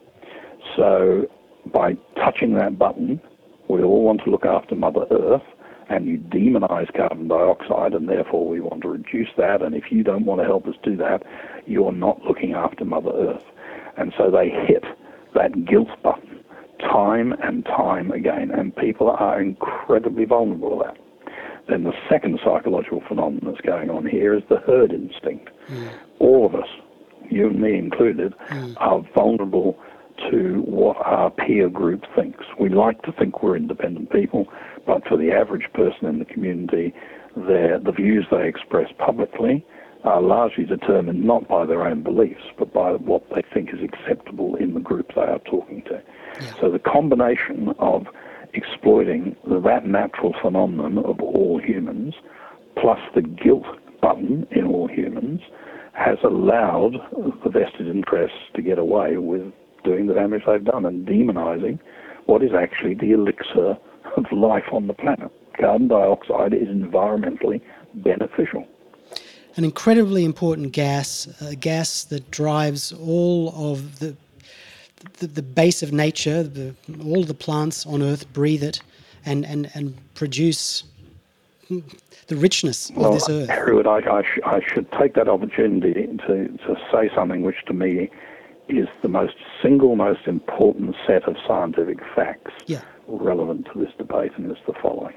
So by touching that button, we all want to look after Mother Earth, and you demonize carbon dioxide, and therefore we want to reduce that, and if you don't want to help us do that, you're not looking after Mother Earth. And so they hit that guilt button time and time again, and people are incredibly vulnerable to that. Then the second psychological phenomenon that's going on here is the herd instinct. Mm. All of us, you and me included, mm. are vulnerable to what our peer group thinks. We like to think we're independent people, but for the average person in the community, the views they express publicly are largely determined not by their own beliefs, but by what they think is acceptable in the group they are talking to. Yeah. So the combination of exploiting that natural phenomenon of all humans, plus the guilt button in all humans, has allowed the vested interests to get away with doing the damage they've done and demonizing what is actually the elixir of life on the planet. Carbon dioxide is environmentally beneficial. An incredibly important gas, a gas that drives all of the the, the base of nature. The, all the plants on Earth breathe it and, and, and produce the richness of well, this Earth. Hereward, I, I, sh- I should take that opportunity to, to say something which to me is the most single most important set of scientific facts yeah. relevant to this debate, and it's the following.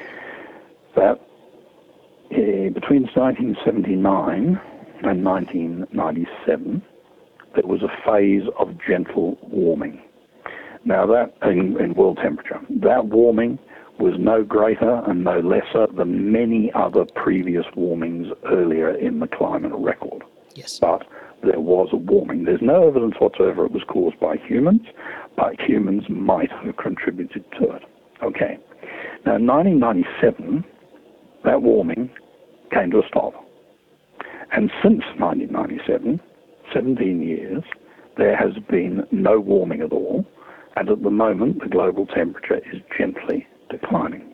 That uh, between nineteen seventy-nine and nineteen ninety-seven, there was a phase of gentle warming. Now that, in, in world temperature, that warming was no greater and no lesser than many other previous warmings earlier in the climate record. Yes. But there was a warming. There's no evidence whatsoever it was caused by humans, but humans might have contributed to it. Okay. Now, in nineteen ninety-seven, that warming came to a stop. And since nineteen ninety-seven, seventeen years, there has been no warming at all, and at the moment, the global temperature is gently declining.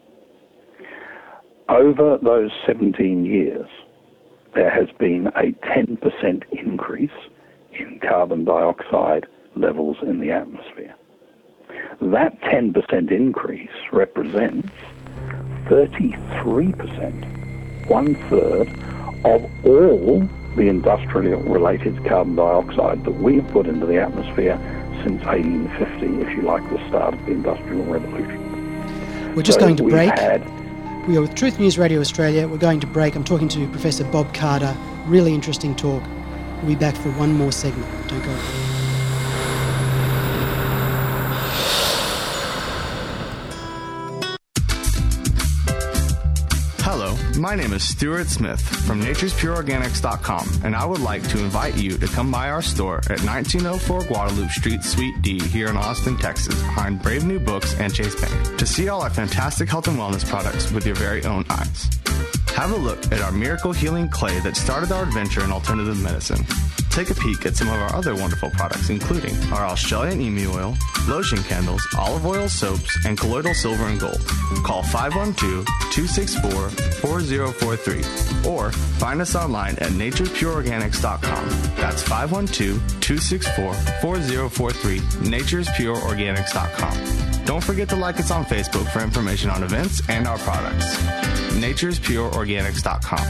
Over those seventeen years, there has been a ten percent increase in carbon dioxide levels in the atmosphere. That ten percent increase represents thirty-three percent, one-third of all the industrial-related carbon dioxide that we've put into the atmosphere since eighteen fifty, if you like, the start of the Industrial Revolution. We're just so going to break. Had, We are with Truth News Radio Australia. We're going to break. I'm talking to Professor Bob Carter. Really interesting talk. We'll be back for one more segment. Don't go away. Hello, my name is Stuart Smith from Natures Pure Organics dot com, and I would like to invite you to come by our store at nineteen oh four Guadalupe Street, Suite D, here in Austin, Texas, behind Brave New Books and Chase Bank, to see all our fantastic health and wellness products with your very own eyes. Have a look at our miracle healing clay that started our adventure in alternative medicine. Take a peek at some of our other wonderful products, including our Australian emu oil, lotion candles, olive oil soaps, and colloidal silver and gold. Call five one two, two six four, four zero four three or find us online at Natures Pure Organics dot com. That's five one two, two six four, four zero four three, Natures Pure Organics dot com. Don't forget to like us on Facebook for information on events and our products. Natures Pure Organics dot com.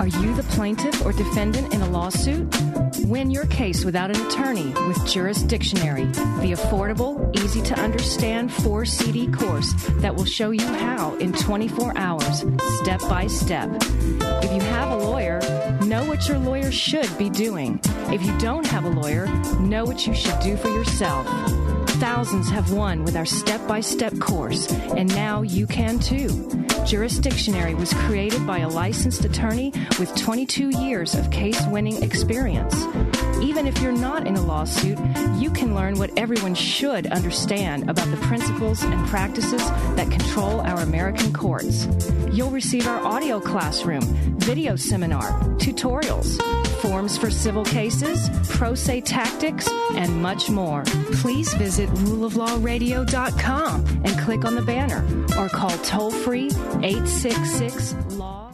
Are you the plaintiff or defendant in a lawsuit? Win your case without an attorney with Jurisdictionary, the affordable, easy-to-understand four C D course that will show you how in twenty-four hours, step by step. If you have a lawyer, know what your lawyer should be doing. If you don't have a lawyer, know what you should do for yourself. Thousands have won with our step-by-step course, and now you can too. Jurisdictionary was created by a licensed attorney with twenty-two years of case-winning experience. Even if you're not in a lawsuit, you can learn what everyone should understand about the principles and practices that control our American courts. You'll receive our audio classroom, video seminar, tutorials, forms for civil cases, pro se tactics, and much more. Please visit rule of law radio dot com and click on the banner or call toll-free eight six six law.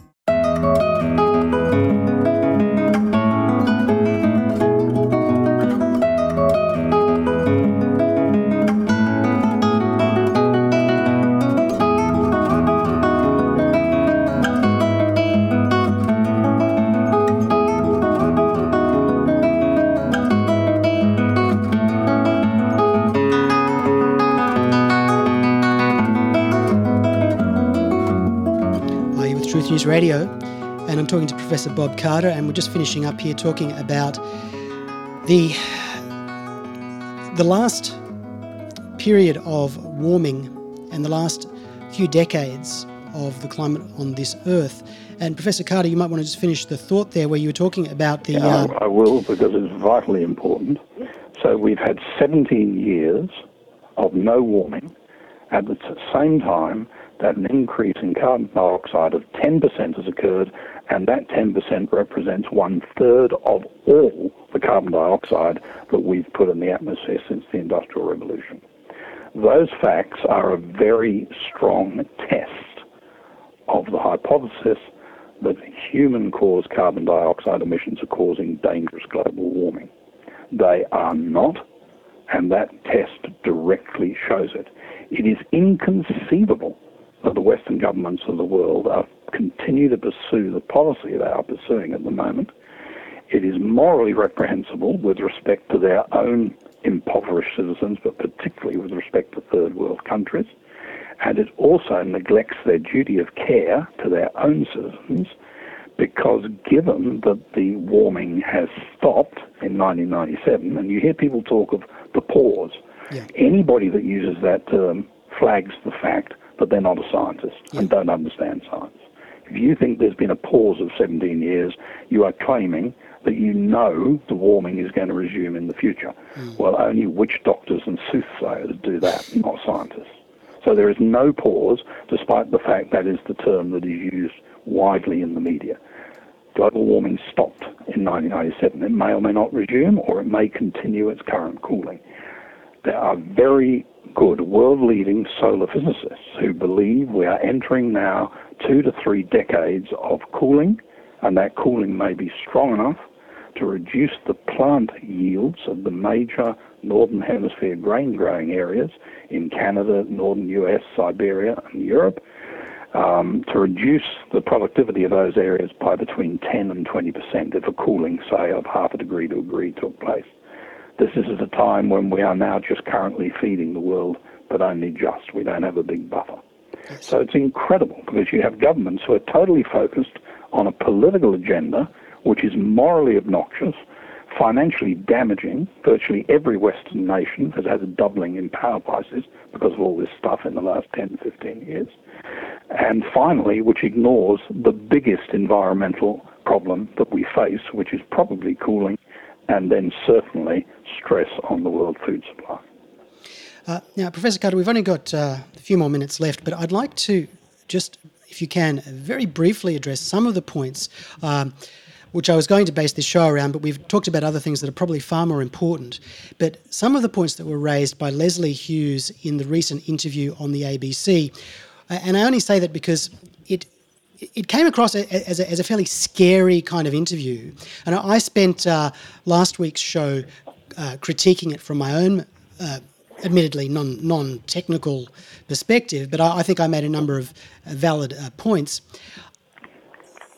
News Radio, and I'm talking to Professor Bob Carter, and we're just finishing up here talking about the the last period of warming and the last few decades of the climate on this Earth. And Professor Carter, you might want to just finish the thought there where you were talking about the... Yeah, uh, I will, because it's vitally important. So we've had seventeen years of no warming. At the same time, that an increase in carbon dioxide of ten percent has occurred, and that ten percent represents one-third of all the carbon dioxide that we've put in the atmosphere since the Industrial Revolution. Those facts are a very strong test of the hypothesis that human-caused carbon dioxide emissions are causing dangerous global warming. They are not, and that test directly shows it. It is inconceivable that the Western governments of the world are continue to pursue the policy they are pursuing at the moment. It is morally reprehensible with respect to their own impoverished citizens, but particularly with respect to third world countries. And it also neglects their duty of care to their own citizens, because given that the warming has stopped in nineteen ninety-seven, and you hear people talk of the pause, yeah. Anybody that uses that term flags the fact that they're not a scientist yeah. and don't understand science. If you think there's been a pause of seventeen years, you are claiming that you know the warming is going to resume in the future. Mm. Well, only witch doctors and soothsayers do that, not scientists. So there is no pause, despite the fact that is the term that is used widely in the media. Global warming stopped in nineteen ninety-seven. It may or may not resume, or it may continue its current cooling. There are very good world-leading solar physicists who believe we are entering now two to three decades of cooling, and that cooling may be strong enough to reduce the plant yields of the major northern hemisphere grain-growing areas in Canada, northern U S, Siberia, and Europe, um, to reduce the productivity of those areas by between ten and twenty percent if a cooling, say, of half a degree to a degree took place. This is at a time when we are now just currently feeding the world, but only just. We don't have a big buffer. Yes. So it's incredible, because you have governments who are totally focused on a political agenda which is morally obnoxious, financially damaging. Virtually every Western nation has had a doubling in power prices because of all this stuff in the last ten, fifteen years. And finally, which ignores the biggest environmental problem that we face, which is probably cooling, and then certainly stress on the world food supply. Uh, now, Professor Carter, we've only got uh, a few more minutes left, but I'd like to just, if you can, very briefly address some of the points um, which I was going to base this show around, but we've talked about other things that are probably far more important. But some of the points that were raised by Leslie Hughes in the recent interview on the A B C, and I only say that because it it came across as a, as a fairly scary kind of interview. And I spent uh, last week's show uh, critiquing it from my own, uh, admittedly non, non-technical perspective, but I, I think I made a number of uh, valid uh, points.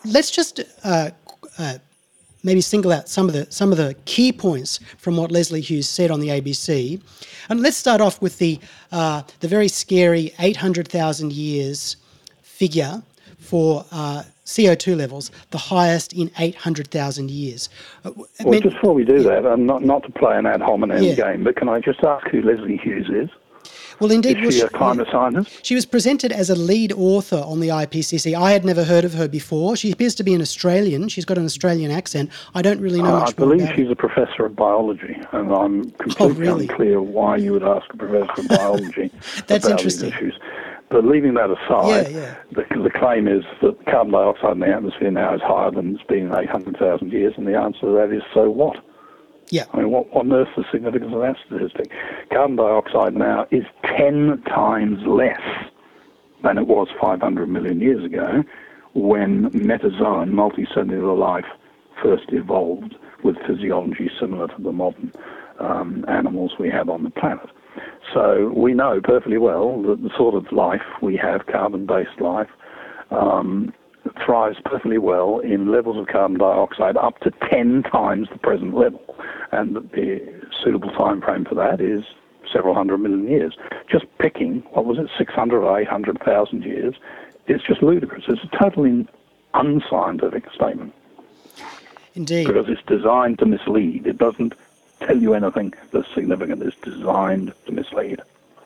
let's just uh, uh, maybe single out some of the some of the key points from what Lesley Hughes said on the A B C. And let's start off with the uh, the very scary eight hundred thousand years figure for uh, C O two levels, the highest in eight hundred thousand years. Uh, well, mean, just before we do yeah. that, um, not, not to play an ad hominem yeah. game, but can I just ask who Lesley Hughes is? Well, indeed. Is she well, a climate yeah. scientist? She was presented as a lead author on the I P C C. I had never heard of her before. She appears to be an Australian. She's got an Australian accent. I don't really know uh, much I more believe about she's her. a professor of biology, and I'm completely oh, really? unclear why you would ask a professor of biology That's about interesting. these issues. But leaving that aside, yeah, yeah. The, the claim is that carbon dioxide in the atmosphere now is higher than it's been in eight hundred thousand years, and the answer to that is, so what? Yeah. I mean, what, what on earth is the significance of that statistic? Carbon dioxide now is ten times less than it was five hundred million years ago when metazoan, multicellular life, first evolved with physiology similar to the modern um, animals we have on the planet. So we know perfectly well that the sort of life we have, carbon-based life, um, thrives perfectly well in levels of carbon dioxide up to ten times the present level. And the suitable time frame for that is several hundred million years. Just picking, what was it, six hundred or eight hundred thousand years, it's just ludicrous. It's a totally unscientific statement. Indeed. Because it's designed to mislead. It doesn't tell you anything that's significant. It's designed to mislead.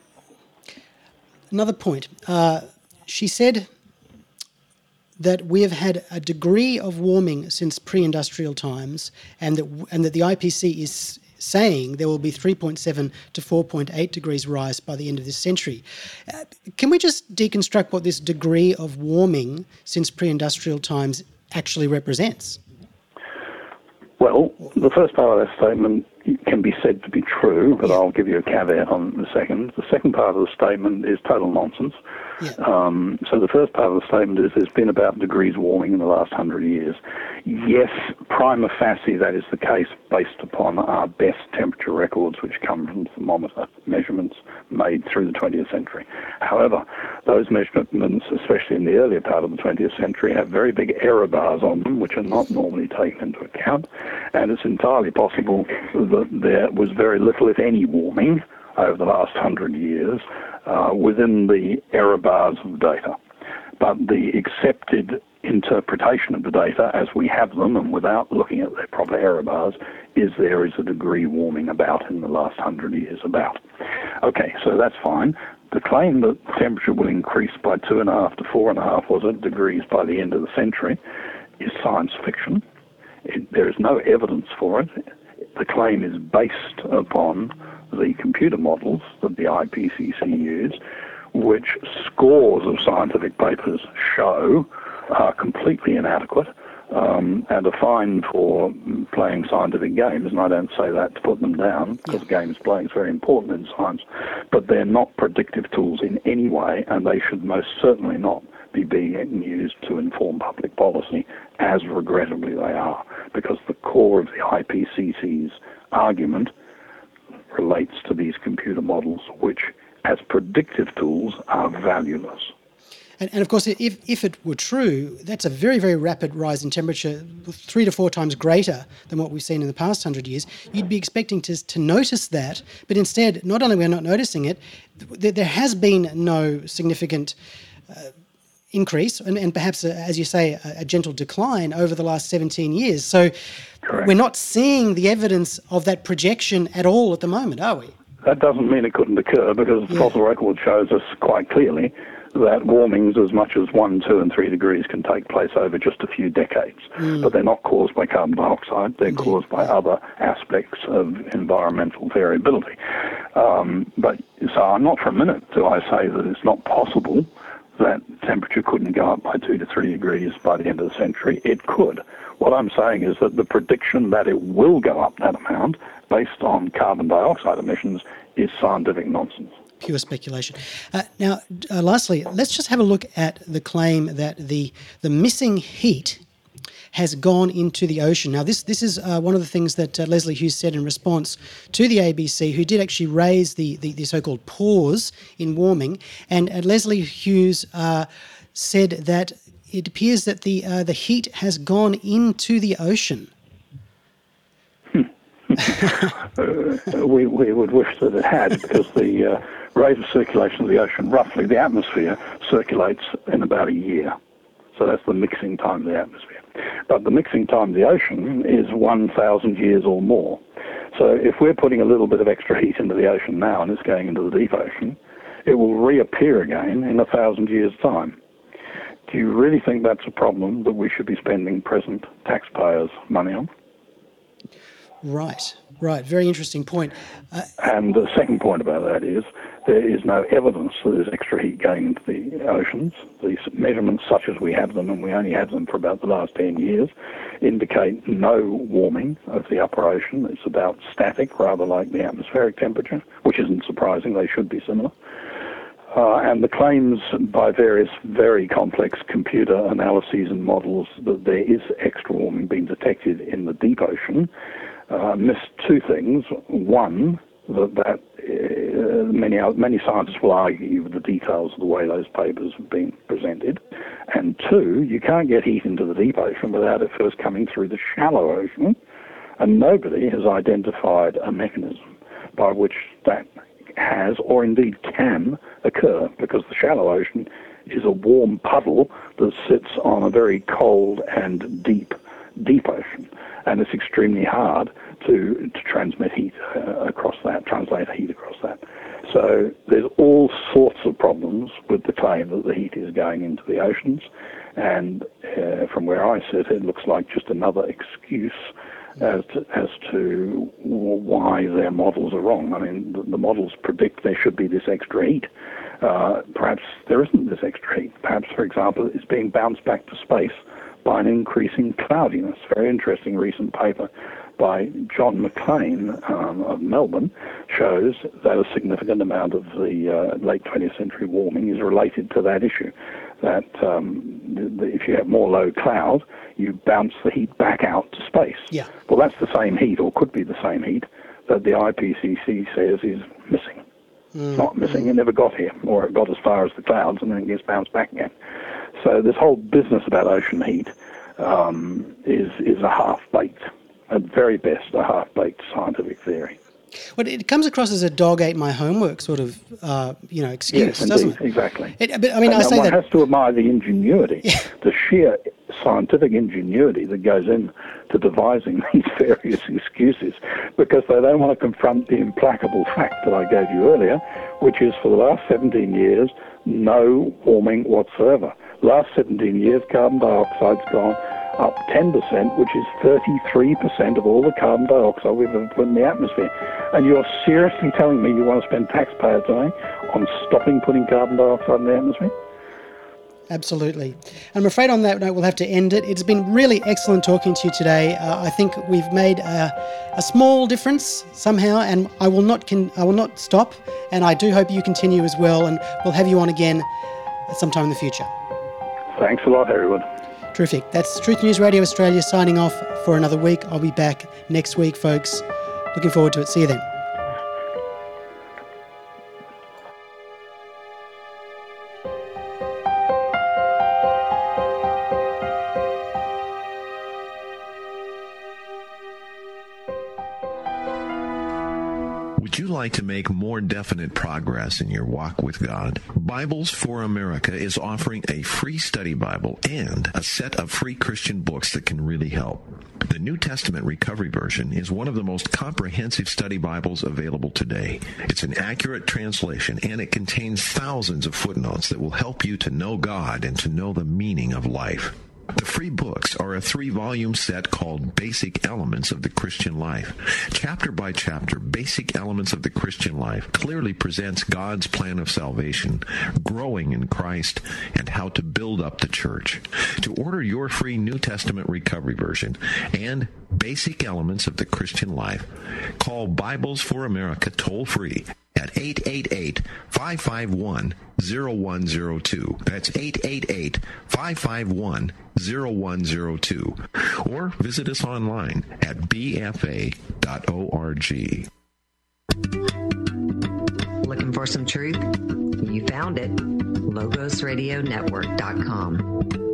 Another point. Uh, she said that we have had a degree of warming since pre-industrial times, and that and that the I P C C is saying there will be three point seven to four point eight degrees rise by the end of this century. Uh, can we just deconstruct what this degree of warming since pre-industrial times actually represents? Well, the first part of that statement can be said to be true, but yeah. I'll give you a caveat on the second. The second part of the statement is total nonsense. Yeah. Um, so the first part of the statement is there's been about degrees warming in the last hundred years. Yes, prima facie that is the case based upon our best temperature records, which come from thermometer measurements made through the twentieth century. However, those measurements, especially in the earlier part of the twentieth century, have very big error bars on them, which are not normally taken into account. And it's entirely possible that there was very little, if any, warming over the last hundred years uh, within the error bars of the data. But the accepted interpretation of the data as we have them and without looking at their proper error bars is there is a degree warming about in the last hundred years about. Okay, so that's fine. The claim that temperature will increase by two and a half to four and a half was it degrees by the end of the century is science fiction. It, there is no evidence for it. The claim is based upon the computer models that the I P C C use, which scores of scientific papers show are completely inadequate um, and are fine for playing scientific games. And I don't say that to put them down, because games playing is very important in science, but they're not predictive tools in any way, and they should most certainly not be being used to inform public policy, as regrettably they are, because the core of the I P C C's argument relates to these computer models, which, as predictive tools, are valueless. And, and of course, if, if it were true, that's a very, very rapid rise in temperature, three to four times greater than what we've seen in the past hundred years. You'd be expecting to, to notice that, but instead, not only we're not noticing it, th- there has been no significant uh, increase and, and perhaps, a, as you say, a, a gentle decline over the last seventeen years. So Correct. We're not seeing the evidence of that projection at all at the moment, are we? That doesn't mean it couldn't occur, because the Yeah. fossil record shows us quite clearly that warmings as much as one, two, and three degrees can take place over just a few decades. Mm. But they're not caused by carbon dioxide. They're Indeed. caused by other aspects of environmental variability. Um, but so I'm not for a minute do I say that it's not possible that temperature couldn't go up by two to three degrees by the end of the century. It could. What I'm saying is that the prediction that it will go up that amount based on carbon dioxide emissions is scientific nonsense. Pure speculation. Uh, now, uh, lastly, let's just have a look at the claim that the the missing heat has gone into the ocean. Now, this this is uh, one of the things that uh, Lesley Hughes said in response to the A B C, who did actually raise the, the, the so-called pause in warming. And uh, Lesley Hughes uh, said that it appears that the uh, the heat has gone into the ocean. uh, we, we would wish that it had, because the uh, rate of circulation of the ocean, roughly, the atmosphere circulates in about a year. So that's the mixing time of the atmosphere. But the mixing time of the ocean is one thousand years or more. So if we're putting a little bit of extra heat into the ocean now and it's going into the deep ocean, it will reappear again in a thousand years' time. Do you really think that's a problem that we should be spending present taxpayers' money on? Right, right. Very interesting point. Uh, and the second point about that is there is no evidence that there's extra heat going into the oceans. These measurements, such as we have them, and we only have them for about the last ten years, indicate no warming of the upper ocean. It's about static, rather like the atmospheric temperature, which isn't surprising. They should be similar. Uh, and the claims by various very complex computer analyses and models that there is extra warming being detected in the deep ocean uh, miss two things. One, that, that uh, many many scientists will argue with the details of the way those papers have been presented. And two, you can't get heat into the deep ocean without it first coming through the shallow ocean. And nobody has identified a mechanism by which that has, or indeed can, occur, because the shallow ocean is a warm puddle that sits on a very cold and deep, deep ocean. And it's extremely hard to, to transmit heat uh, across that, translate heat across that. So there's all sorts of problems with the claim that the heat is going into the oceans. And uh, from where I sit, it looks like just another excuse as to, as to why their models are wrong. I mean, the, the models predict there should be this extra heat. Uh, perhaps there isn't this extra heat. Perhaps, for example, it's being bounced back to space by an increasing cloudiness. Very interesting recent paper by John McLean um, of Melbourne shows that a significant amount of the uh, late twentieth century warming is related to that issue, that um, the, the, if you have more low cloud, you bounce the heat back out to space. Yeah. Well, that's the same heat, or could be the same heat, that the I P C C says is missing. Mm. It's not missing, it never got here, or it got as far as the clouds and then it gets bounced back again. So this whole business about ocean heat um, is, is a half-baked, at very best, a half-baked scientific theory. Well, it comes across as a dog ate my homework sort of, uh, you know, excuse, yes, indeed, doesn't it? Exactly. It, but I mean, and I say one that has to admire the ingenuity, yeah. the sheer scientific ingenuity that goes in to devising these various excuses, because they don't want to confront the implacable fact that I gave you earlier, which is for the last seventeen years, no warming whatsoever. Last seventeen years, carbon dioxide's gone up ten percent, which is thirty-three percent of all the carbon dioxide we've ever put in the atmosphere. And you're seriously telling me you want to spend taxpayer time on stopping putting carbon dioxide in the atmosphere? Absolutely. I'm afraid on that note we'll have to end it. It's been really excellent talking to you today. Uh, I think we've made a, a small difference somehow, and I will not con- I will not stop, and I do hope you continue as well, and we'll have you on again sometime in the future. Thanks a lot, everyone. Terrific. That's Truth News Radio Australia signing off for another week. I'll be back next week, folks. Looking forward to it. See you then. Would you like to make more definite progress in your walk with God? Bibles for America is offering a free study Bible and a set of free Christian books that can really help. The New Testament Recovery Version is one of the most comprehensive study Bibles available today. It's an accurate translation, and it contains thousands of footnotes that will help you to know God and to know the meaning of life. The free books are a three-volume set called Basic Elements of the Christian Life. Chapter by chapter, Basic Elements of the Christian Life clearly presents God's plan of salvation, growing in Christ, and how to build up the church. To order your free New Testament Recovery Version and Basic Elements of the Christian Life, call Bibles for America toll-free at eight eight eight, five five one, zero one zero two. That's eight eight eight, five five one, zero one zero two. Or visit us online at b f a dot org. Looking for some truth? You found it. logos radio network dot com.